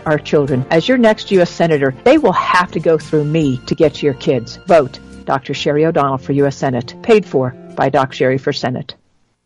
our children. As your next U.S. Senator, they will have to go through me to get to your kids. Vote Dr. Sherry O'Donnell for U.S. Senate. Paid for by Doc Sherry for Senate.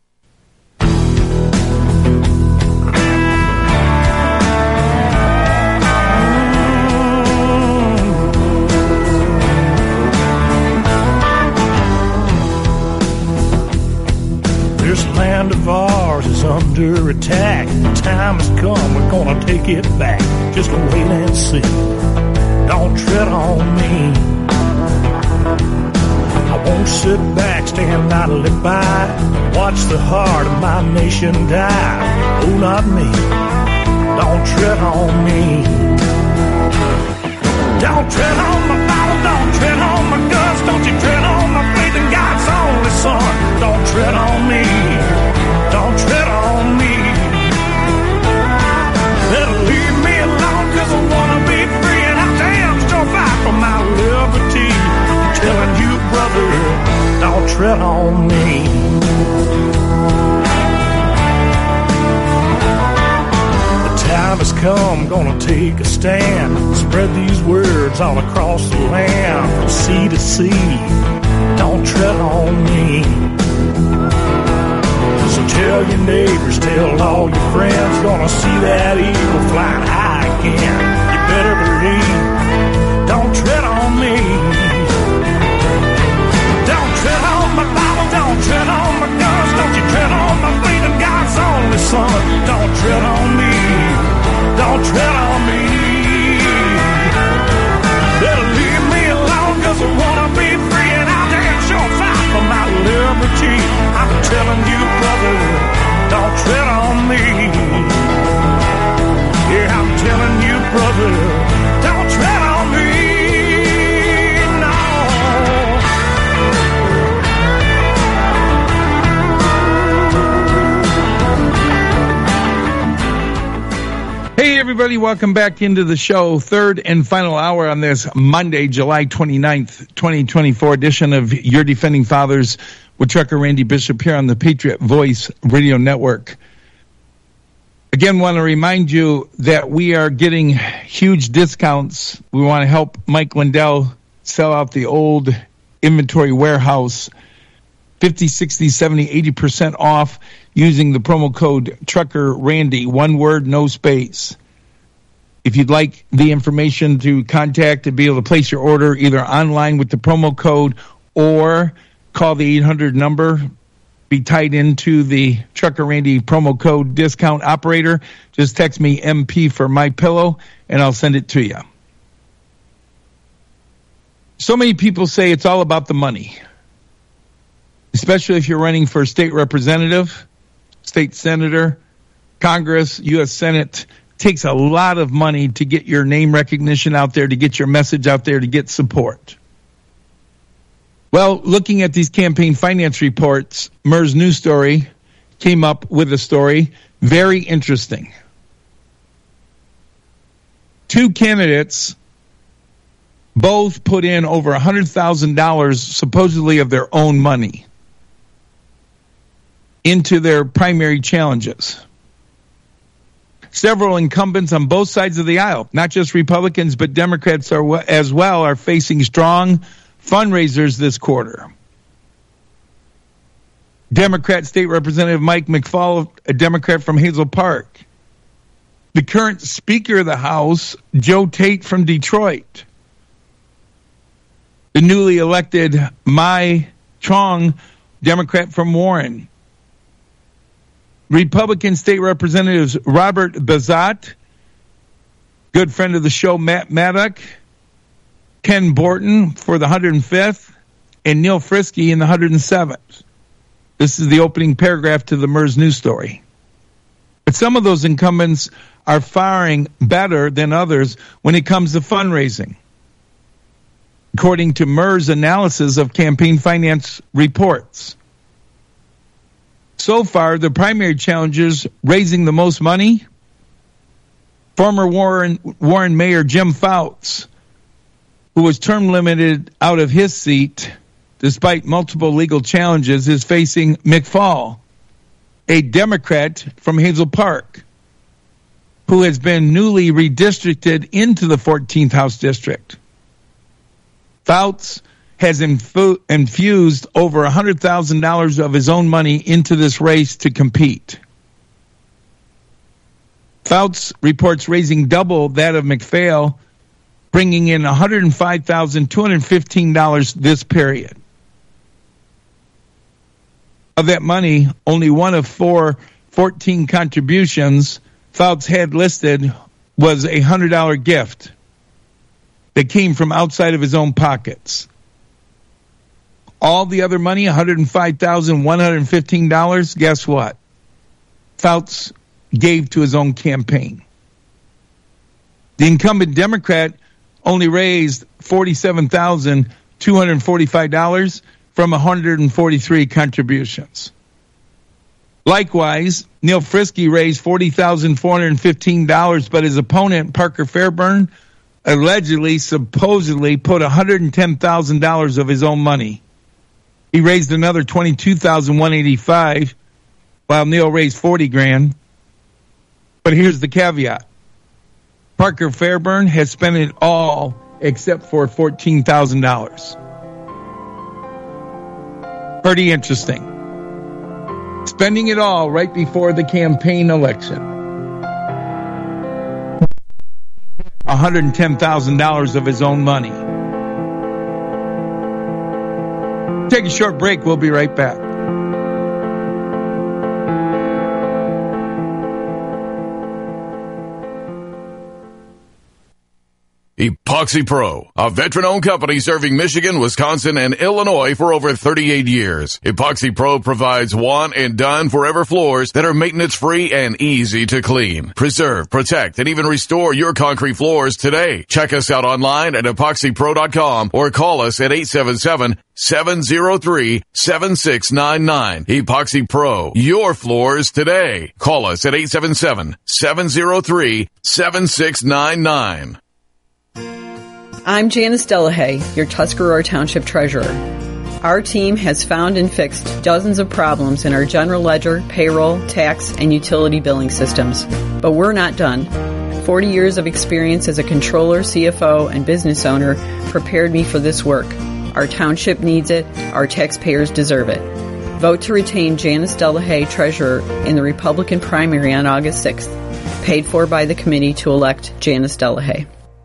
This land of ours is under attack. The time has come, we're gonna take it back. Just wait and see. Don't tread on me. I won't sit back, stand idly by, watch the heart of my nation die. Oh, not me. Don't tread on me. Don't tread on my Bible, don't tread on my guns, don't you tread on my faith in God's only Son. Don't tread on me, don't tread on me. Better leave me alone, cause I wanna be free, and I damn sure fight for my liberty. I'm telling you, brother, don't tread on me. Time has come, gonna take a stand. Spread these words all across the land, from sea to sea. Don't tread on me. So tell your neighbors, tell all your friends, gonna see that eagle flying high again. You better believe. Don't tread on me. Don't tread on my Bible, don't tread on my guns, don't you tread on my faith in God's only Son. Don't tread on me. Don't tread on me. Better leave me alone, cause I wanna be free, and I'll damn sure fight for my liberty. I'm telling you, brother, don't tread on me. Yeah, I'm telling you, brother, don't tread on me. No. Hey, everybody, welcome back into the show. Third and final hour on this Monday, July 29th, 2024 edition of Your Defending Fathers with Trucker Randy Bishop here on the Patriot Voice Radio Network. Again, want to remind you that we are getting huge discounts. We want to help Mike Lindell sell out the old inventory warehouse, 50, 60, 70, 80% off using the promo code Trucker Randy, one word, no space. If you'd like the information to contact to be able to place your order either online with the promo code or call the 800 number, be tied into the Trucker Randy promo code discount operator, just text me MP for my pillow and I'll send it to you. So many people say it's all about the money, especially if you're running for state representative, state senator, Congress, U.S. Senate. Takes a lot of money to get your name recognition out there, to get your message out there, to get support. Well, looking at these campaign finance reports, MERS News Story came up with a story very interesting. Two candidates both put in over $100,000 supposedly of their own money into their primary challenges. Several incumbents on both sides of the aisle, not just Republicans, but Democrats as well, are facing strong fundraisers this quarter. Democrat State Representative Mike McFaul, a Democrat from Hazel Park. The current Speaker of the House, Joe Tate from Detroit. The newly elected Mai Chong, Democrat from Warren. Republican State Representatives Robert Bazat, good friend of the show Matt Maddock, Ken Borton for the 105th, and Neil Frisky in the 107th. This is the opening paragraph to the MERS News Story. But some of those incumbents are faring better than others when it comes to fundraising, according to MERS analysis of campaign finance reports. So far, the primary challengers raising the most money, former Warren Mayor Jim Fouts, who was term limited out of his seat despite multiple legal challenges, is facing McFaul, a Democrat from Hazel Park, who has been newly redistricted into the 14th House District. Fouts has infused over $100,000 of his own money into this race to compete. Fouts reports raising double that of McPhail, bringing in $105,215 this period. Of that money, only one of 14 contributions Fouts had listed was a $100 gift that came from outside of his own pockets. All the other money, $105,115, guess what? Fouts gave to his own campaign. The incumbent Democrat only raised $47,245 from 143 contributions. Likewise, Neil Frisky raised $40,415, but his opponent, Parker Fairburn, supposedly put $110,000 of his own money. He raised another $22,185, while Neil raised $40,000. But here's the caveat. Parker Fairburn has spent it all except for $14,000. Pretty interesting. Spending it all right before the campaign election. $110,000 of his own money. Take a short break. We'll be right back. Epoxy Pro, a veteran-owned company serving Michigan, Wisconsin, and Illinois for over 38 years. Epoxy Pro provides one-and-done forever floors that are maintenance-free and easy to clean. Preserve, protect, and even restore your concrete floors today. Check us out online at epoxypro.com or call us at 877-703-7699. Epoxy Pro, your floors today. Call us at 877-703-7699. I'm Janice Delahaye, your Tuscarora Township Treasurer. Our team has found and fixed dozens of problems in our general ledger, payroll, tax, and utility billing systems. But we're not done. 40 years of experience as a controller, CFO, and business owner prepared me for this work. Our township needs it. Our taxpayers deserve it. Vote to retain Janice Delahaye, Treasurer, in the Republican primary on August 6th. Paid for by the committee to elect Janice Delahaye.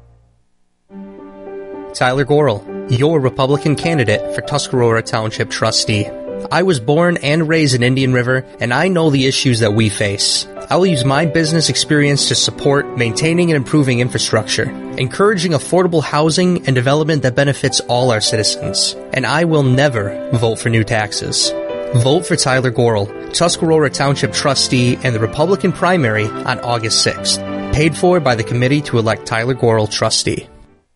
Tyler Gorel, your Republican candidate for Tuscarora Township Trustee. I was born and raised in Indian River, and I know the issues that we face. I will use my business experience to support maintaining and improving infrastructure, encouraging affordable housing and development that benefits all our citizens. And I will never vote for new taxes. Vote for Tyler Gorel, Tuscarora Township Trustee, and the Republican primary on August 6th. Paid for by the committee to elect Tyler Gorel Trustee.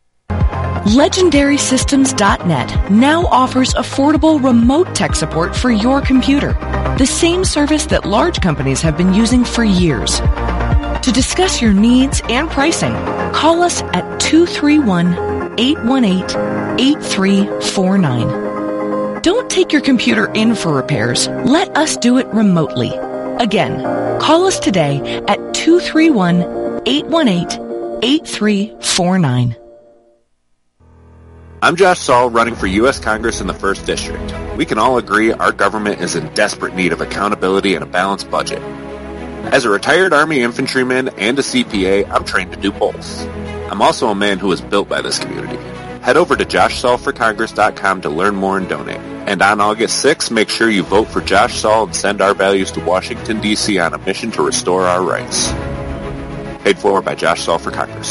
LegendarySystems.net now offers affordable remote tech support for your computer, the same service that large companies have been using for years. To discuss your needs and pricing, call us at 231-818-8349. Don't take your computer in for repairs. Let us do it remotely. Again, call us today at 231-818-8349. I'm Josh Saul, running for U.S. Congress in the 1st District. We can all agree our government is in desperate need of accountability and a balanced budget. As a retired Army infantryman and a CPA, I'm trained to do both. I'm also a man who was built by this community. Head over to JoshSaulForCongress.com to learn more and donate. And on August 6th, make sure you vote for Josh Saul and send our values to Washington, D.C. on a mission to restore our rights. Paid for by Josh Saul for Congress.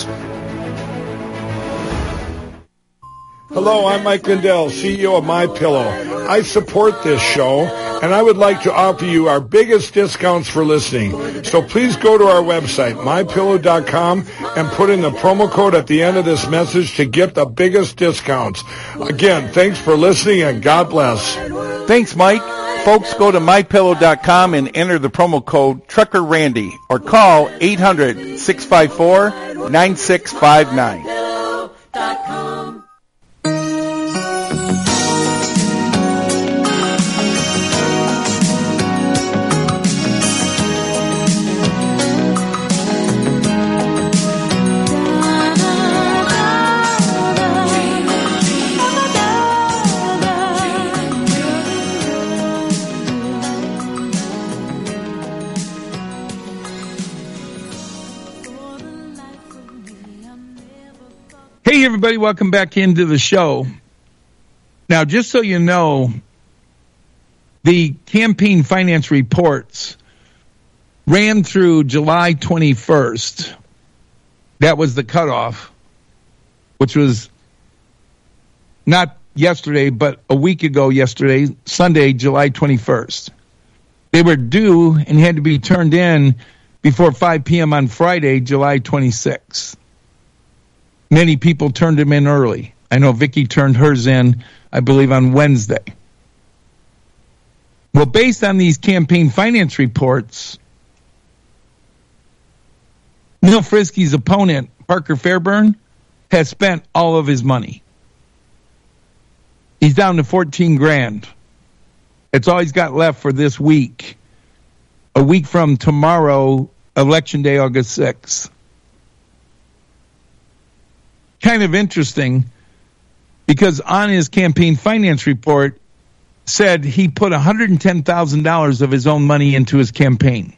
Hello, I'm Mike Lindell, CEO of MyPillow. I support this show, and I would like to offer you our biggest discounts for listening. So please go to our website, MyPillow.com, and put in the promo code at the end of this message to get the biggest discounts. Again, thanks for listening, and God bless. Thanks, Mike. Folks, go to MyPillow.com and enter the promo code Trucker Randy or call 800-654-9659. Hey, everybody, welcome back into the show. Now, just so you know, the campaign finance reports ran through July 21st. That was the cutoff, which was not yesterday, but a week ago yesterday, Sunday, July 21st. They were due and had to be turned in before 5 p.m. on Friday, July 26th. Many people turned them in early. I know Vicki turned hers in, I believe, on Wednesday. Well, based on these campaign finance reports, Neil Friske's opponent, Parker Fairburn, has spent all of his money. He's down to $14,000. It's all he's got left for this week. A week from tomorrow, Election Day, August 6th. Kind of interesting, because on his campaign finance report said he put $110,000 of his own money into his campaign.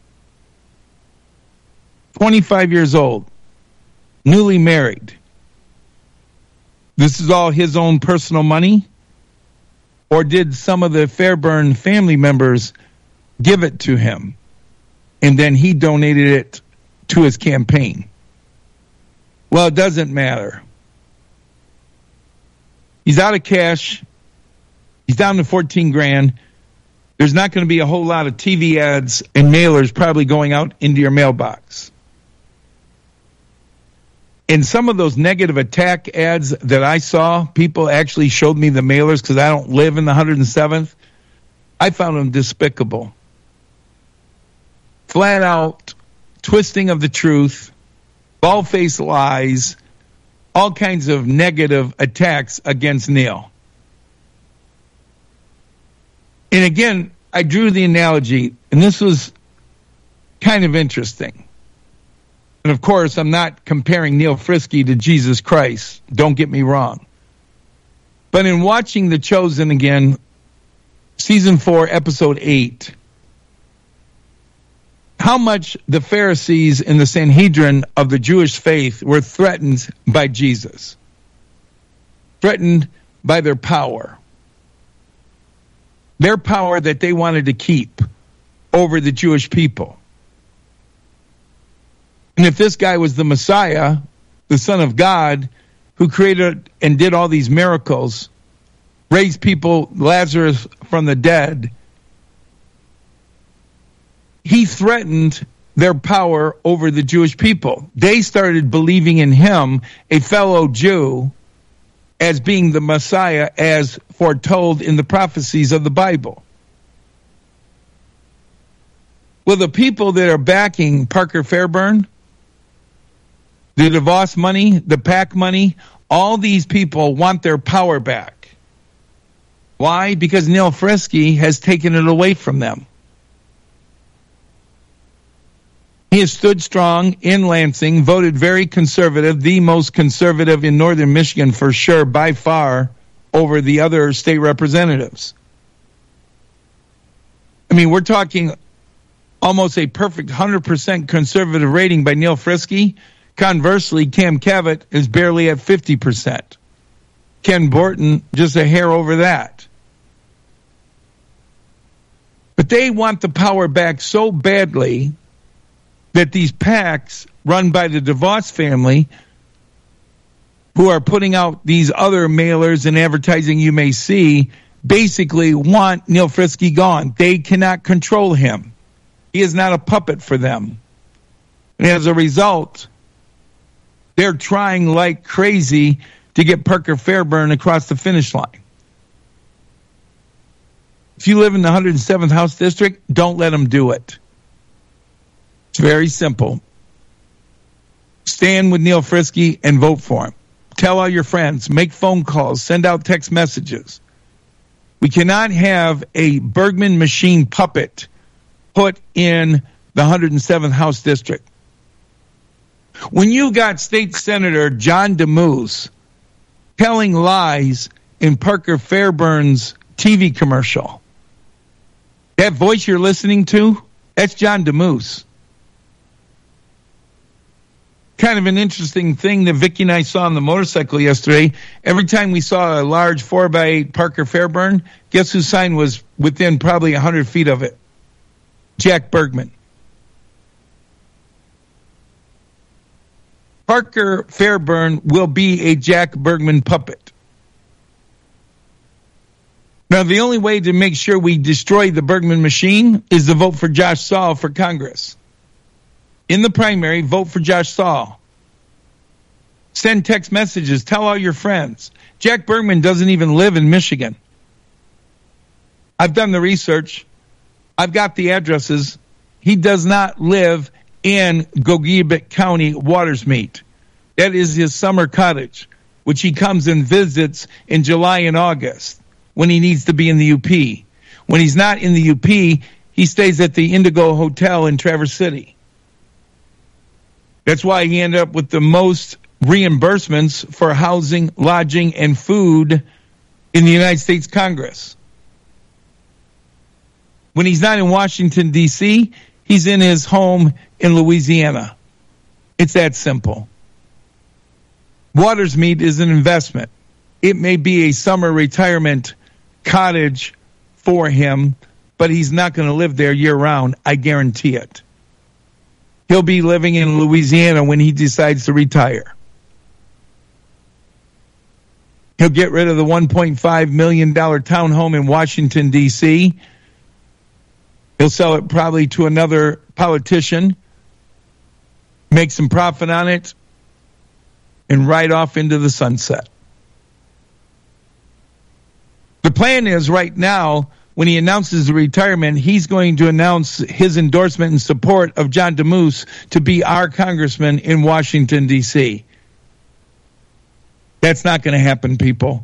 25 years old, newly married. This is all his own personal money? Or did some of the Fairburn family members give it to him, and then he donated it to his campaign? Well, it doesn't matter. He's out of cash. He's down to $14,000. There's not going to be a whole lot of TV ads and mailers probably going out into your mailbox. In some of those negative attack ads that I saw, people actually showed me the mailers because I don't live in the 107th. I found them despicable. Flat out twisting of the truth, bald-faced lies, all kinds of negative attacks against Neil. And again, I drew the analogy, and this was kind of interesting. And of course, I'm not comparing Neil Friske to Jesus Christ. Don't get me wrong. But in watching The Chosen again, Season 4, Episode 8, how much the Pharisees and the Sanhedrin of the Jewish faith were threatened by Jesus. Threatened by their power. Their power that they wanted to keep over the Jewish people. And if this guy was the Messiah, the Son of God, who created and did all these miracles, raised people, Lazarus from the dead, he threatened their power over the Jewish people. They started believing in him, a fellow Jew, as being the Messiah as foretold in the prophecies of the Bible. Well, the people that are backing Parker Fairburn, the DeVos money, the PAC money, all these people want their power back. Why? Because Neil Friske has taken it away from them. He has stood strong in Lansing, voted very conservative, the most conservative in northern Michigan for sure, by far, over the other state representatives. I mean, we're talking almost a perfect 100% conservative rating by Neil Friske. Conversely, Cam Cavett is barely at 50%. Ken Borton, just a hair over that. But they want the power back so badly that these PACs run by the DeVos family, who are putting out these other mailers and advertising you may see, basically want Neil Friske gone. They cannot control him. He is not a puppet for them. And as a result, they're trying like crazy to get Parker Fairburn across the finish line. If you live in the 107th House District, don't let them do it. It's very simple. Stand with Neil Friske and vote for him. Tell all your friends. Make phone calls. Send out text messages. We cannot have a Bergman machine puppet put in the 107th House District. When you got State Senator John DeMoose telling lies in Parker Fairburn's TV commercial, that voice you're listening to, that's John DeMoose. kind of an interesting thing that Vicki and I saw on the motorcycle yesterday. Every time we saw a large 4x8 Parker Fairburn, guess whose sign was within probably 100 feet of it? Jack Bergman. Parker Fairburn will be a Jack Bergman puppet. Now, the only way to make sure we destroy the Bergman machine is to vote for Josh Saul for Congress. In the primary, vote for Josh Saul. Send text messages. Tell all your friends. Jack Bergman doesn't even live in Michigan. I've done the research. I've got the addresses. He does not live in Gogebic County, Watersmeet. That is his summer cottage, which he comes and visits in July and August when he needs to be in the UP. When he's not in the UP, he stays at the Indigo Hotel in Traverse City. That's why he ended up with the most reimbursements for housing, lodging, and food in the United States Congress. When he's not in Washington, D.C., he's in his home in Louisiana. It's that simple. Watersmeet is an investment. It may be a summer retirement cottage for him, but he's not going to live there year-round. I guarantee it. He'll be living in Louisiana when he decides to retire. He'll get rid of the $1.5 million townhome in Washington, D.C. He'll sell it probably to another politician, make some profit on it, and ride off into the sunset. The plan is right now, when he announces the retirement, he's going to announce his endorsement and support of John DeMoose to be our congressman in Washington, D.C. That's not going to happen, people.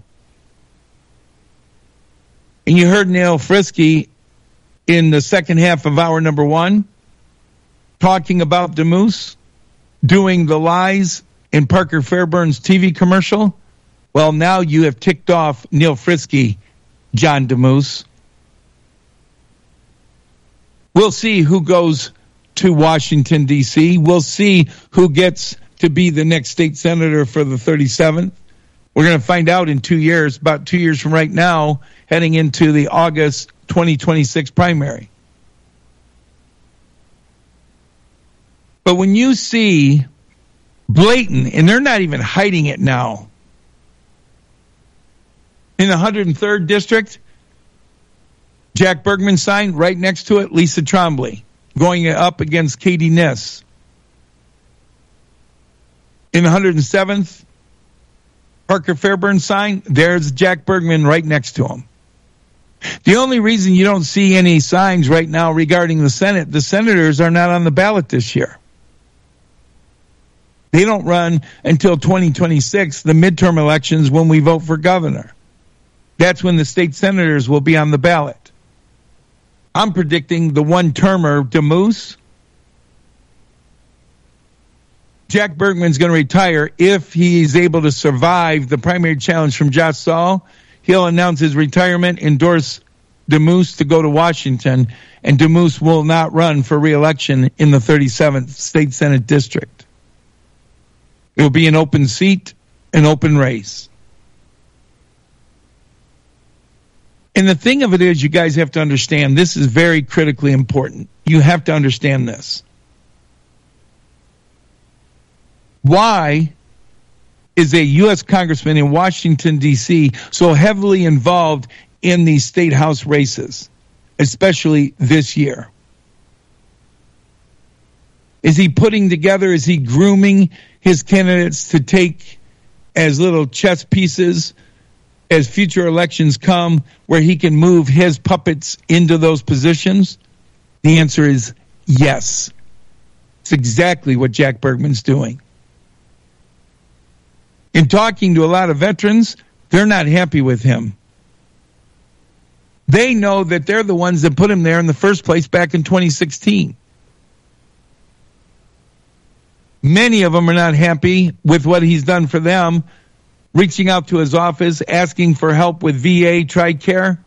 And you heard Neil Frisky in the second half of hour number 1 talking about DeMoose doing the lies in Parker Fairburn's TV commercial. Well, now you have ticked off Neil Frisky, John DeMoose. We'll see who goes to Washington, D.C. We'll see who gets to be the next state senator for the 37th. We're going to find out in 2 years, about 2 years from right now, heading into the August 2026 primary. But when you see blatant, and they're not even hiding it now, in the 103rd district, Jack Bergman sign, right next to it, Lisa Trombley, going up against Katie Niss. In the 107th, Parker Fairburn sign, there's Jack Bergman right next to him. The only reason you don't see any signs right now regarding the Senate, the senators are not on the ballot this year. They don't run until 2026, the midterm elections, when we vote for governor. That's when the state senators will be on the ballot. I'm predicting the one-termer DeMoose. Jack Bergman's going to retire if he's able to survive the primary challenge from Josh Saul. He'll announce his retirement, endorse DeMoose to go to Washington, and DeMoose will not run for re-election in the 37th State Senate District. It will be an open seat, an open race. And the thing of it is, you guys have to understand, this is very critically important. You have to understand this. Why is a U.S. congressman in Washington, D.C. so heavily involved in these state house races, especially this year? Is he putting together, is he grooming his candidates to take as little chess pieces as future elections come where he can move his puppets into those positions? The answer is yes. It's exactly what Jack Bergman's doing. In talking to a lot of veterans, they're not happy with him. They know that they're the ones that put him there in the first place back in 2016. Many of them are not happy with what he's done for them, reaching out to his office, asking for help with VA TRICARE.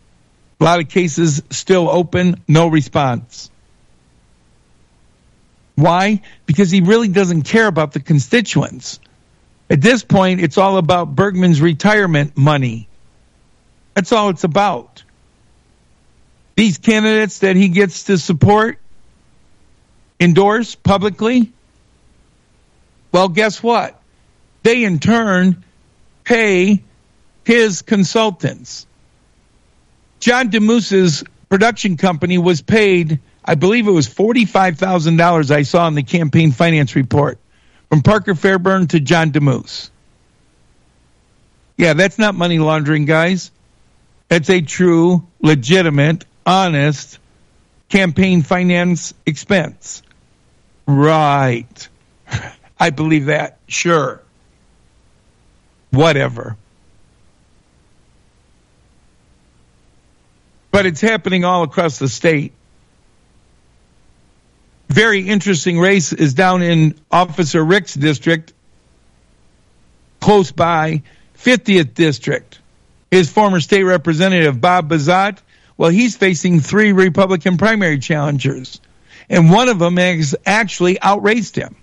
A lot of cases still open, no response. Why? Because he really doesn't care about the constituents. At this point, it's all about Bergman's retirement money. That's all it's about. These candidates that he gets to support, endorse publicly, well, guess what? They, in turn, pay his consultants. John DeMoose's production company was paid, I believe it was $45,000 I saw in the campaign finance report, from Parker Fairburn to John DeMoose. Yeah, that's not money laundering, guys. That's a true, legitimate, honest campaign finance expense. Right. I believe that. Sure. Whatever. But it's happening all across the state. Very interesting race is down in Officer Rick's district, close by 50th District. His former state representative, Bob Bazat, well, he's facing 3 Republican primary challengers, and one of them has actually outraced him.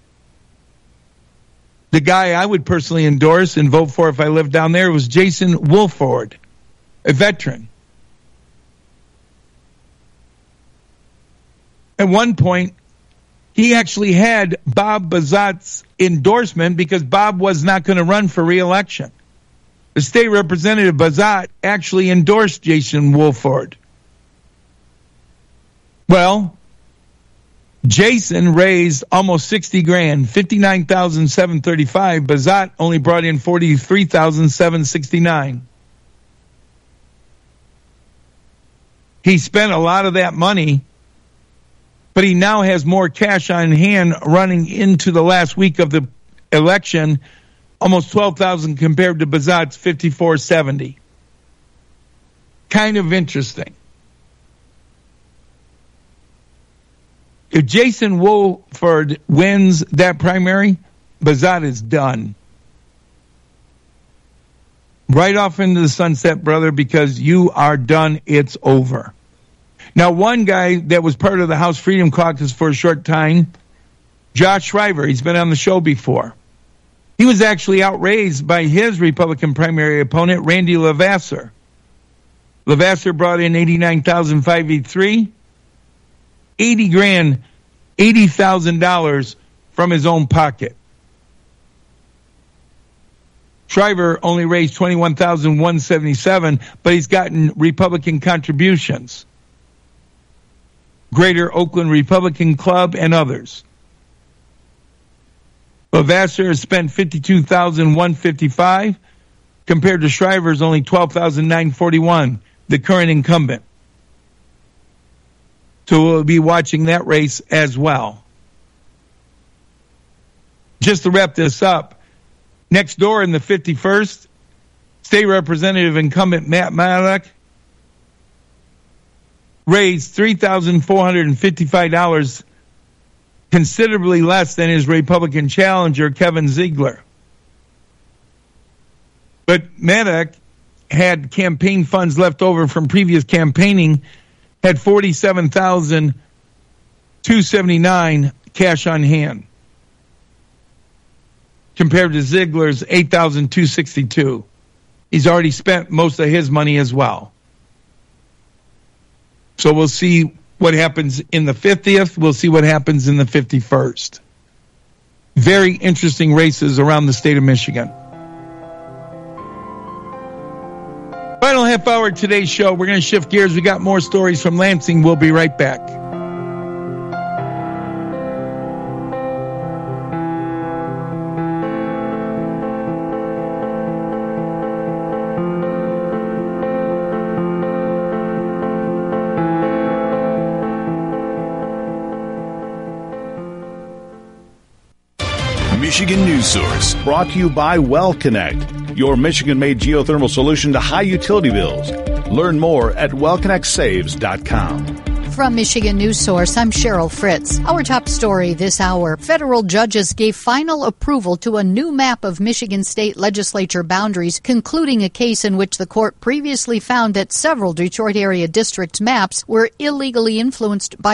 The guy I would personally endorse and vote for if I lived down there was Jason Woolford, a veteran. At one point, he actually had Bob Bazat's endorsement because Bob was not going to run for re-election. The state representative Bazat actually endorsed Jason Woolford. Well, Jason raised almost $60,000, $59,735. Bazat only brought in $43,769. He spent a lot of that money, but he now has more cash on hand running into the last week of the election, almost $12,000 compared to Bazat's $5,470. Kind of interesting. If Jason Woolford wins that primary, Bazat is done. Right off into the sunset, brother, because you are done. It's over. Now, one guy that was part of the House Freedom Caucus for a short time, Josh Shriver, he's been on the show before. He was actually outraised by his Republican primary opponent, Randy Levasseur. Levasseur brought in $89,583, $80,000 from his own pocket. Shriver only raised $21,177, but he's gotten Republican contributions. Greater Oakland Republican Club and others. Levasseur has spent $52,155 compared to Shriver's only $12,941, the current incumbent. So we'll be watching that race as well. Just to wrap this up, next door in the 51st, State Representative incumbent Matt Maddock raised $3,455, considerably less than his Republican challenger, Kevin Ziegler. But Maddock had campaign funds left over from previous campaigning, had $47,279 cash on hand, compared to Ziegler's $8,262. He's already spent most of his money as well. So we'll see what happens in the 50th. We'll see what happens in the 51st. Very interesting races around the state of Michigan. Final half hour of today's show. We're going to shift gears. We got more stories from Lansing. We'll be right back. Michigan News Source, brought to you by WellConnect, your Michigan-made geothermal solution to high utility bills. Learn more at wellconnectsaves.com. From Michigan News Source, I'm Cheryl Fritz. Our top story this hour. Federal judges gave final approval to a new map of Michigan state legislature boundaries, concluding a case in which the court previously found that several Detroit area district maps were illegally influenced by